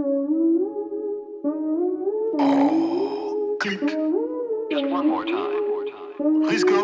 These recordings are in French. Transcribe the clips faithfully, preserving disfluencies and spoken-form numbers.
Click. Just one more time. Risco.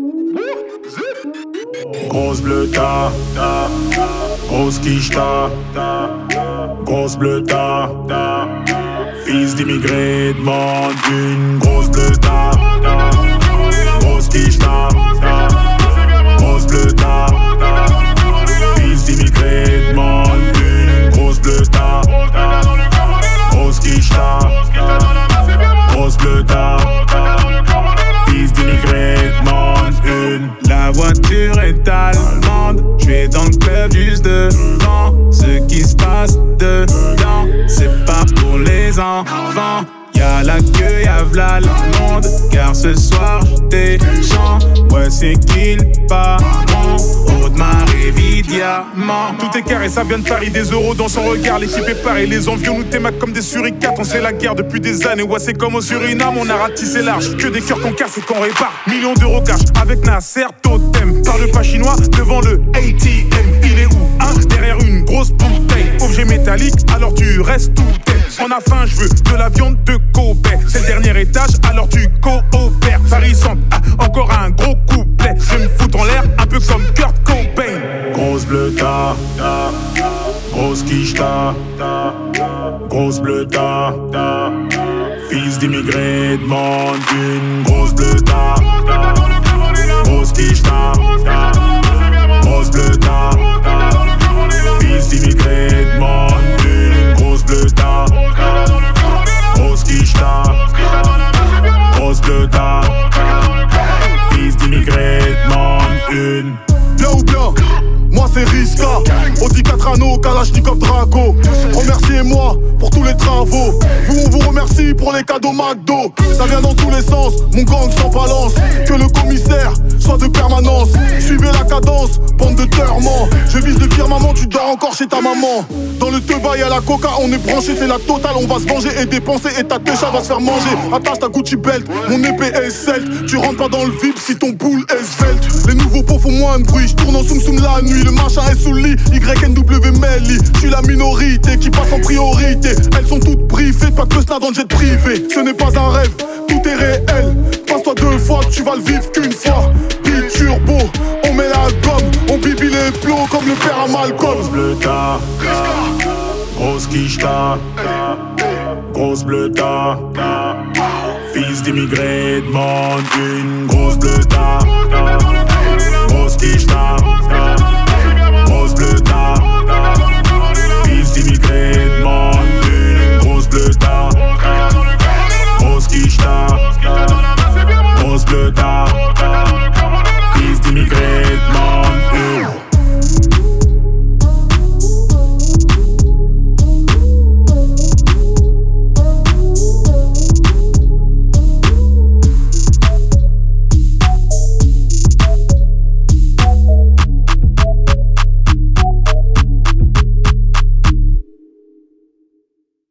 Grosse bleue ta, ta, grosse quiche ta, ta, grosse bleue ta, ta, fils d'immigrés demande une grosse bleue ta, ta, grosse quiche ta, ta, grosse bleue ta, ta, fils d'immigrés demande une grosse bleue ta, ta, grosse quiche ta, ta, grosse bleue ta, ta, fils d'immigrés demande une. La voiture est allemande, je vais dans le club juste devant. Ce qui se passe dedans, c'est pas pour les enfants. Y'a la queue, y'a v'là le monde, car ce soir j'étais chant. Ouais, c'est qu'il pas mon Audemars et Diamant. Tout est carré, ça vient de Paris, des euros dans son regard. L'équipe est parée, les envieux nous témaquent comme des suricates. On sait la guerre depuis des années, ouais c'est comme au Suriname. On a ratissé large, que des cœurs qu'on casse et qu'on répare. Millions d'euros cash, avec Nasser Totem. Parle pas chinois, devant le A T M. Il est où, hein, derrière une grosse bouteille. Objet métallique, alors tu restes tout tête. On a faim, je veux de la viande de Kobe. C'est le dernier étage, alors tu coopères. Paris Centre, ah, encore un gros couplet. Je vais me foutre en l'air, un peu comme Kurt Cobain. Grosse bleue ta, ta, grosse quiche ta, ta, grosse bleue ta, ta, fils d'immigrés demande une grosse bleue ta, ta, grosse quiche ta, ta, grosse bleue ta, ta, fils d'immigrés demande une grosse bleue ta, ta, grosse quiche ta, ta, grosse bleue ta, ta, fils d'immigrés demande une. Bien ou bien, moi c'est Riska, Audi quatre anneaux, Kalachnikov Draco. Remerciez-moi pour tous les travaux. Vous on vous remercie pour les cadeaux McDo. Ça vient dans tous les sens, mon gang sans balance. Que le commissaire soit de permanence. Suivez la cadence, bande de terrements. Je vise le firmament, tu dors encore chez ta maman. Dans le teba y'a la coca, on est branché, c'est la totale. On va se venger et dépenser et ta técha va se faire manger. Attache ta Gucci belt, mon épée est celte. Tu rentres pas dans le V I P si ton boule est svelte. Les nouveaux pots font moins de bruit, j'tourne en soum soum la nuit. Le machin est sous le lit, Y N W Melly. J'suis la minorité qui passe en priorité. Elles sont toutes privées, pas que snap dans le jet privé. Ce n'est pas un rêve, tout est réel. Passe-toi deux fois, tu vas le vivre qu'une fois. Beat turbo, on met la gomme. On bibi les plots comme le père à Malcolm. Grosse bleue ta, ta, grosse quiche ta, ta, grosse bleue ta, ta, fils d'immigrés demande une grosse bleue ta, ta, grosse quiche ta, ta, grosse bleue ta, ta, fils d'immigrés demande